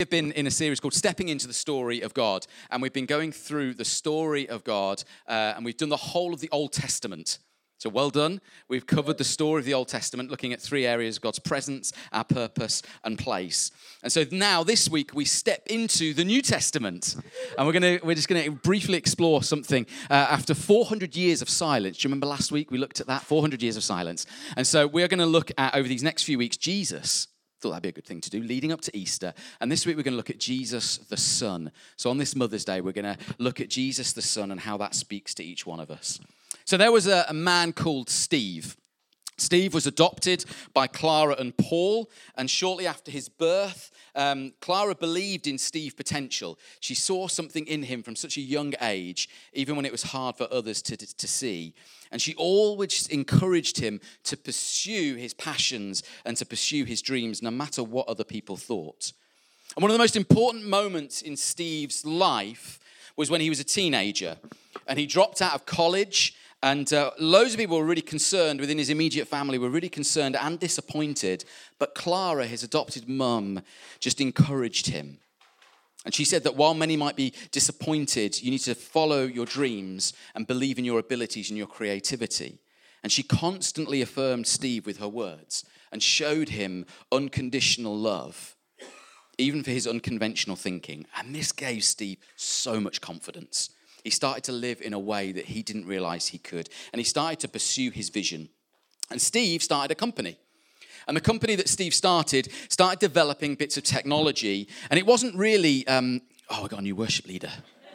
We've been in a series called Stepping into the Story of God, and we've been going through the story of God, and we've done the whole of the Old Testament. So well done. We've covered the story of the Old Testament, looking at three areas: God's presence, our purpose, and place. And so now this week we step into the New Testament, and we're just going to briefly explore something after 400 years of silence. Do you remember last week we looked at that? 400 years of silence. And so we're going to look at, over these next few weeks, Jesus. Thought that'd be a good thing to do, leading up to Easter. And this week we're going to look at Jesus the Son. So on this Mother's Day, we're going to look at Jesus the Son and how that speaks to each one of us. So there was a man called Steve. Steve was adopted by Clara and Paul, and shortly after his birth, Clara believed in Steve's potential. She saw something in him from such a young age, even when it was hard for others to see. And she always encouraged him to pursue his passions and to pursue his dreams, no matter what other people thought. And one of the most important moments in Steve's life was when he was a teenager, and he dropped out of college. And loads of people were really concerned within his immediate family, were really concerned and disappointed. But Clara, his adopted mum, just encouraged him. And she said that while many might be disappointed, you need to follow your dreams and believe in your abilities and your creativity. And she constantly affirmed Steve with her words and showed him unconditional love, even for his unconventional thinking. And this gave Steve so much confidence. He started to live in a way that he didn't realize he could. And he started to pursue his vision. And Steve started a company. And the company that Steve started developing bits of technology. And it wasn't really, we got a new worship leader.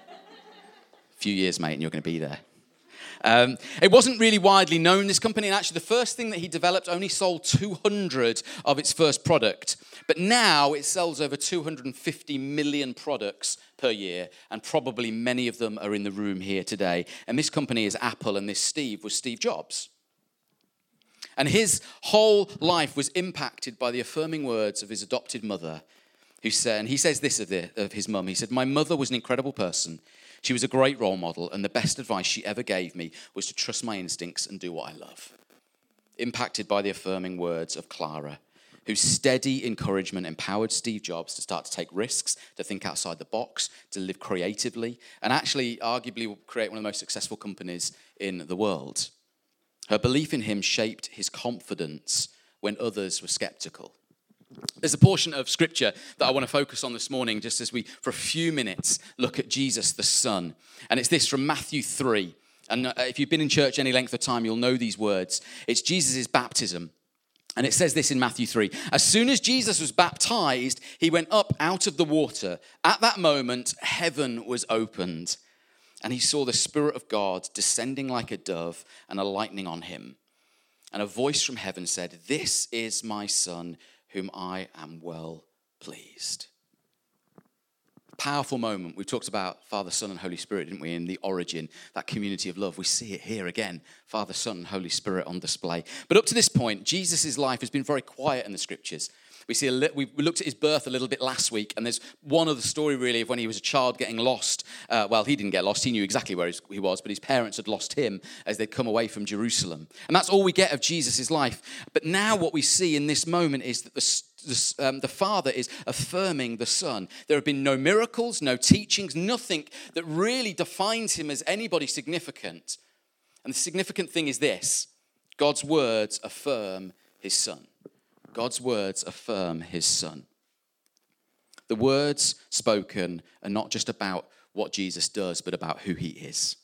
A few years, mate, and you're going to be there. It wasn't really widely known, this company. And actually, the first thing that he developed only sold 200 of its first product. But now it sells over 250 million products per year, and probably many of them are in the room here today. And this company is Apple, and this Steve was Steve Jobs. And his whole life was impacted by the affirming words of his adopted mother, who said, and he says this of his mum, he said, "My mother was an incredible person. She was a great role model, and the best advice she ever gave me was to trust my instincts and do what I love." Impacted by the affirming words of Clara, whose steady encouragement empowered Steve Jobs to start to take risks, to think outside the box, to live creatively, and actually arguably create one of the most successful companies in the world. Her belief in him shaped his confidence when others were skeptical. There's a portion of scripture that I want to focus on this morning, just as we, for a few minutes, look at Jesus the Son. And it's this from Matthew 3. And if you've been in church any length of time, you'll know these words. It's Jesus' baptism. And it says this in Matthew 3. As soon as Jesus was baptized, he went up out of the water. At that moment, heaven was opened. And he saw the Spirit of God descending like a dove and alighting on him. And a voice from heaven said, "This is my Son, whom I am well pleased." Powerful moment. We talked about Father, Son, and Holy Spirit, didn't we, in the origin, that community of love. We see it here again, Father, Son, and Holy Spirit on display. But up to this point, Jesus' life has been very quiet in the scriptures. We looked at his birth a little bit last week, and there's one other story really of when he was a child getting lost. He didn't get lost. He knew exactly where he was, but his parents had lost him as they'd come away from Jerusalem. And that's all we get of Jesus' life. But now what we see in this moment is that the Father is affirming the Son. There have been no miracles, no teachings, nothing that really defines him as anybody significant. And the significant thing is this: God's words affirm his Son. God's words affirm his Son. The words spoken are not just about what Jesus does, but about who he is.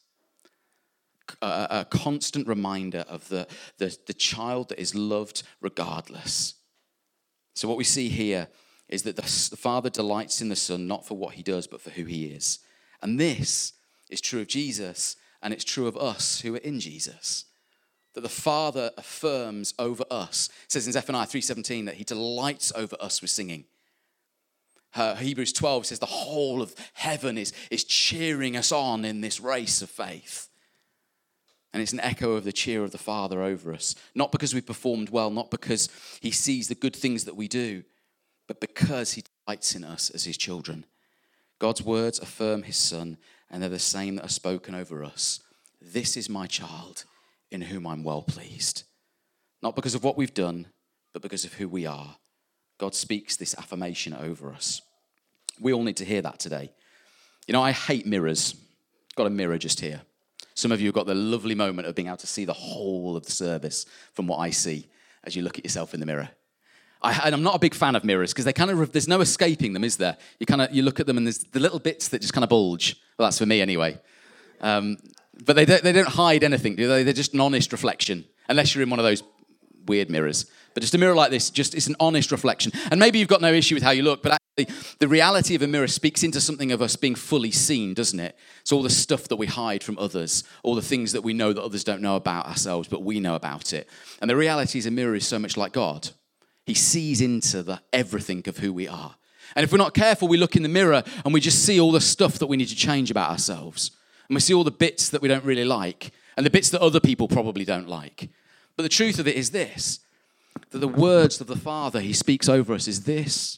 A constant reminder of the child that is loved regardless. So what we see here is that the Father delights in the Son, not for what he does, but for who he is. And this is true of Jesus, and it's true of us who are in Jesus. That the Father affirms over us. It says in Zephaniah 3:17 that he delights over us with singing. Hebrews 12 says the whole of heaven is cheering us on in this race of faith. And it's an echo of the cheer of the Father over us. Not because we performed well, not because he sees the good things that we do, but because he delights in us as his children. God's words affirm his Son, and they're the same that are spoken over us. This is my child, in whom I'm well pleased. Not because of what we've done, but because of who we are. God speaks this affirmation over us. We all need to hear that today. You know, I hate mirrors. Got a mirror just here. Some of you have got the lovely moment of being able to see the whole of the service from what I see as you look at yourself in the mirror. And I'm not a big fan of mirrors because there's no escaping them, is there? You look at them and there's the little bits that just kind of bulge. Well, that's for me anyway. But they don't hide anything, do they? They're just an honest reflection, unless you're in one of those weird mirrors. But just a mirror like this, it's an honest reflection. And maybe you've got no issue with how you look, but actually the reality of a mirror speaks into something of us being fully seen, doesn't it? It's all the stuff that we hide from others, all the things that we know that others don't know about ourselves, but we know about it. And the reality is a mirror is so much like God. He sees into everything of who we are. And if we're not careful, we look in the mirror and we just see all the stuff that we need to change about ourselves. And we see all the bits that we don't really like and the bits that other people probably don't like. But the truth of it is this, that the words of the Father he speaks over us is this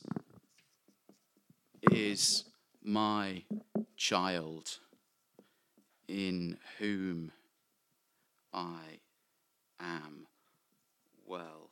is my child in whom I am well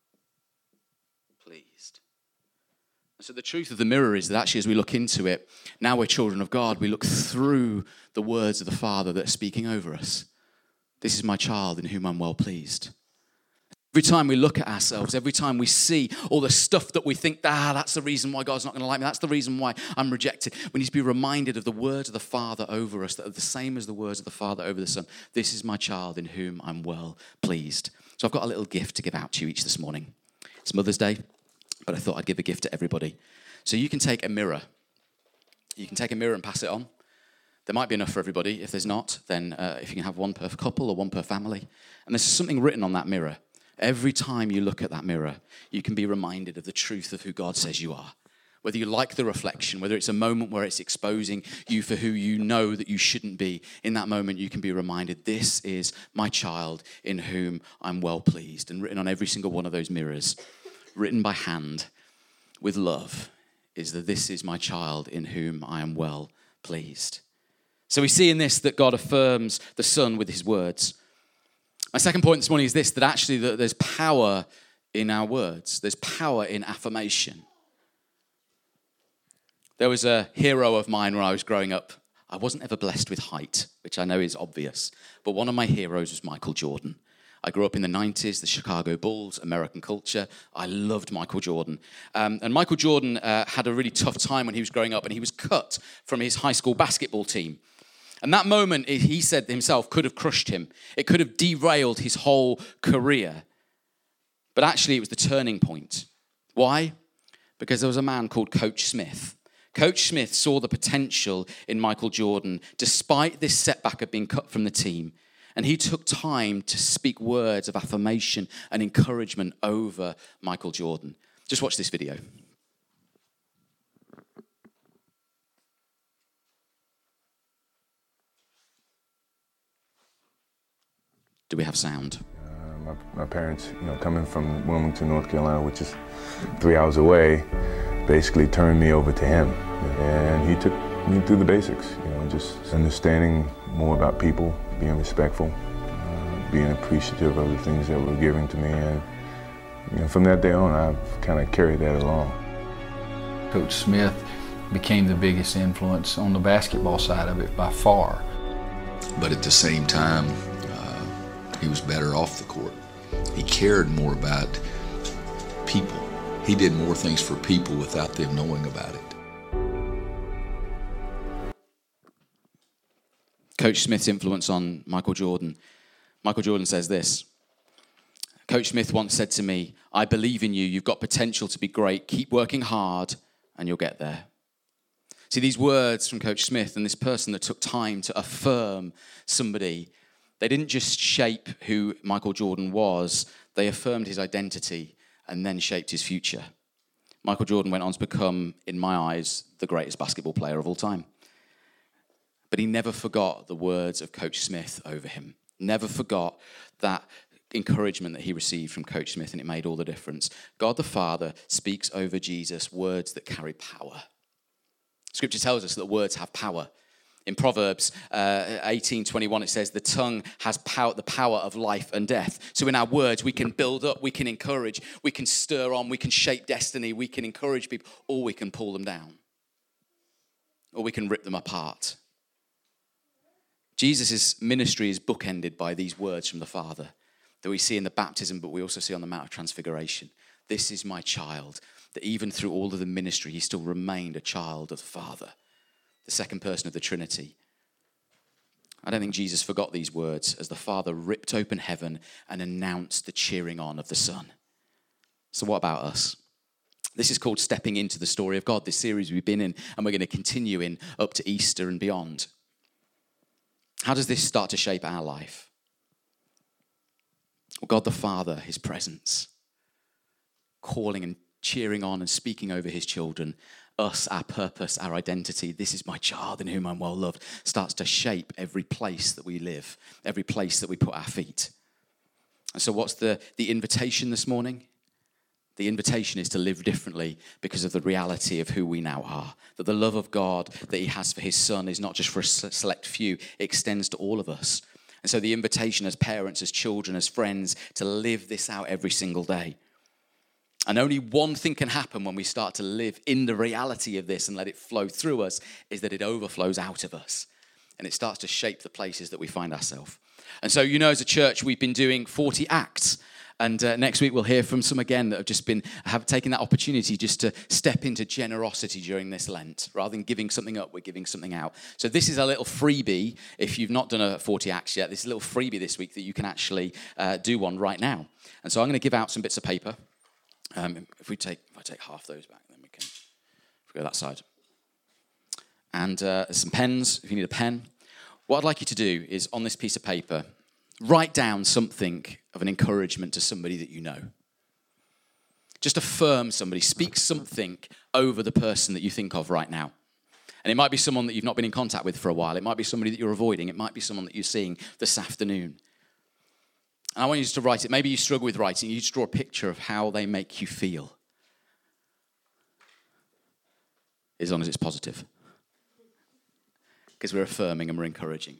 pleased. So the truth of the mirror is that actually as we look into it, now we're children of God, we look through the words of the Father that are speaking over us. This is my child in whom I'm well pleased. Every time we look at ourselves, every time we see all the stuff that we think, that's the reason why God's not going to like me, that's the reason why I'm rejected, we need to be reminded of the words of the Father over us that are the same as the words of the Father over the Son. This is my child in whom I'm well pleased. So I've got a little gift to give out to you each this morning. It's Mother's Day, but I thought I'd give a gift to everybody. So you can take a mirror. You can take a mirror and pass it on. There might be enough for everybody. If there's not, then if you can have one per couple or one per family. And there's something written on that mirror. Every time you look at that mirror, you can be reminded of the truth of who God says you are. Whether you like the reflection, whether it's a moment where it's exposing you for who you know that you shouldn't be, in that moment you can be reminded, this is my child in whom I'm well pleased. And written on every single one of those mirrors, written by hand with love, is that this is my child in whom I am well pleased. So we see in this that God affirms the Son with his words. My second point this morning is this, that actually there's power in our words. There's power in affirmation. There was a hero of mine when I was growing up. I wasn't ever blessed with height, which I know is obvious, but one of my heroes was Michael Jordan. I grew up in the 90s, the Chicago Bulls, American culture. I loved Michael Jordan. And Michael Jordan had a really tough time when he was growing up, and he was cut from his high school basketball team. And that moment, he said himself, could have crushed him. It could have derailed his whole career. But actually, it was the turning point. Why? Because there was a man called Coach Smith. Coach Smith saw the potential in Michael Jordan, despite this setback of being cut from the team. And he took time to speak words of affirmation and encouragement over Michael Jordan. Just watch this video. Do we have sound? My parents, coming from Wilmington, North Carolina, which is 3 hours away, basically turned me over to him. And he took me through the basics, just understanding more about people, being respectful, being appreciative of the things that were given to me. And from that day on, I've kind of carried that along. Coach Smith became the biggest influence on the basketball side of it by far. But at the same time, he was better off the court. He cared more about people. He did more things for people without them knowing about it. Coach Smith's influence on Michael Jordan. Michael Jordan says this. Coach Smith once said to me, I believe in you. You've got potential to be great. Keep working hard and you'll get there. See, these words from Coach Smith and this person that took time to affirm somebody, they didn't just shape who Michael Jordan was, they affirmed his identity and then shaped his future. Michael Jordan went on to become, in my eyes, the greatest basketball player of all time. But he never forgot the words of Coach Smith over him. Never forgot that encouragement that he received from Coach Smith, and it made all the difference. God the Father speaks over Jesus words that carry power. Scripture tells us that words have power. In Proverbs 18:21, it says, the tongue has power, the power of life and death. So in our words, we can build up, we can encourage, we can stir on, we can shape destiny, we can encourage people, or we can pull them down. or we can rip them apart. Jesus' ministry is bookended by these words from the Father that we see in the baptism, but we also see on the Mount of Transfiguration. This is my child. That even through all of the ministry, he still remained a child of the Father, the second person of the Trinity. I don't think Jesus forgot these words as the Father ripped open heaven and announced the cheering on of the Son. So what about us? This is called Stepping into the Story of God, this series we've been in and we're going to continue in up to Easter and beyond. How does this start to shape our life? Well, God the Father, his presence, calling and cheering on and speaking over his children, us, our purpose, our identity, this is my child in whom I'm well loved, starts to shape every place that we live, every place that we put our feet. And so what's the invitation this morning? The invitation is to live differently because of the reality of who we now are. That the love of God that he has for his Son is not just for a select few, it extends to all of us. And so the invitation as parents, as children, as friends, to live this out every single day. And only one thing can happen when we start to live in the reality of this and let it flow through us, is that it overflows out of us. And it starts to shape the places that we find ourselves. And so, as a church, we've been doing 40 acts. And next week we'll hear from some again that have taken that opportunity just to step into generosity during this Lent. Rather than giving something up, we're giving something out. So this is a little freebie. If you've not done a 40 acts yet, this is a little freebie this week that you can actually do one right now. And so I'm going to give out some bits of paper. If I take half those back, then we can go that side. And there's some pens, if you need a pen. What I'd like you to do is, on this piece of paper, write down something of an encouragement to somebody that you know. Just affirm somebody, speak something over the person that you think of right now. And it might be someone that you've not been in contact with for a while. It might be somebody that you're avoiding. It might be someone that you're seeing this afternoon. And I want you just to write it. Maybe you struggle with writing. You just draw a picture of how they make you feel. As long as it's positive. Because we're affirming and we're encouraging.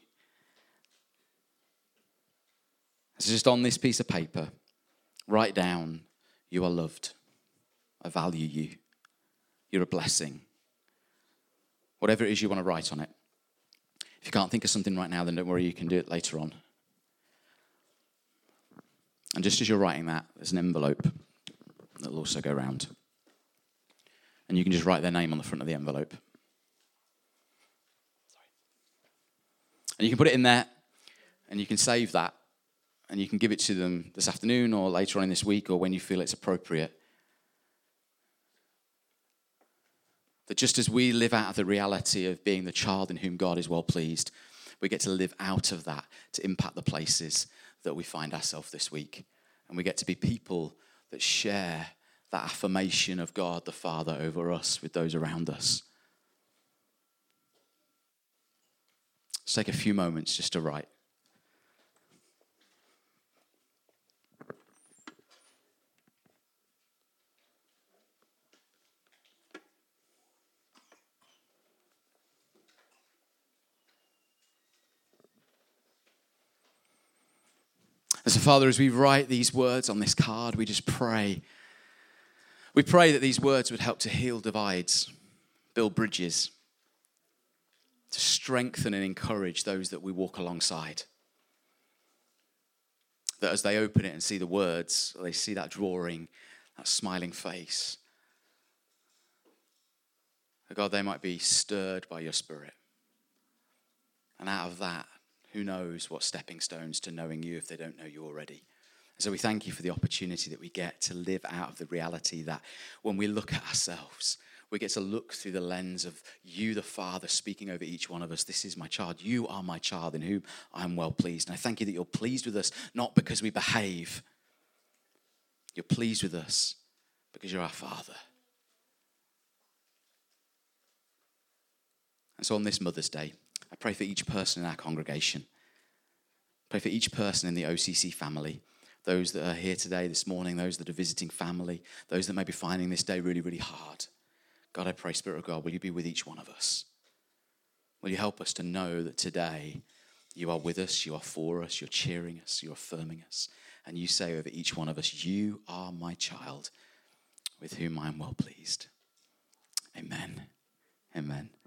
So just on this piece of paper, write down, you are loved. I value you. You're a blessing. Whatever it is you want to write on it. If you can't think of something right now, then don't worry, you can do it later on. And just as you're writing that, there's an envelope that will also go around. And you can just write their name on the front of the envelope. And you can put it in there, and you can save that, and you can give it to them this afternoon or later on in this week or when you feel it's appropriate. That just as we live out of the reality of being the child in whom God is well pleased, we get to live out of that to impact the places that we find ourselves this week. And we get to be people that share that affirmation of God the Father over us with those around us. Let's take a few moments just to write. And so, Father, as we write these words on this card, we just pray. We pray that these words would help to heal divides, build bridges, to strengthen and encourage those that we walk alongside. That as they open it and see the words, they see that drawing, that smiling face, that God, they might be stirred by your Spirit. And out of that, who knows what stepping stones to knowing you if they don't know you already. And so we thank you for the opportunity that we get to live out of the reality that when we look at ourselves, we get to look through the lens of you, the Father, speaking over each one of us. This is my child. You are my child in whom I'm well pleased. And I thank you that you're pleased with us, not because we behave. You're pleased with us because you're our Father. And so on this Mother's Day, I pray for each person in our congregation. Pray for each person in the OCC family. Those that are here today, this morning, those that are visiting family, those that may be finding this day really, really hard. God, I pray, Spirit of God, will you be with each one of us? Will you help us to know that today you are with us, you are for us, you're cheering us, you're affirming us. And you say over each one of us, you are my child with whom I am well pleased. Amen. Amen.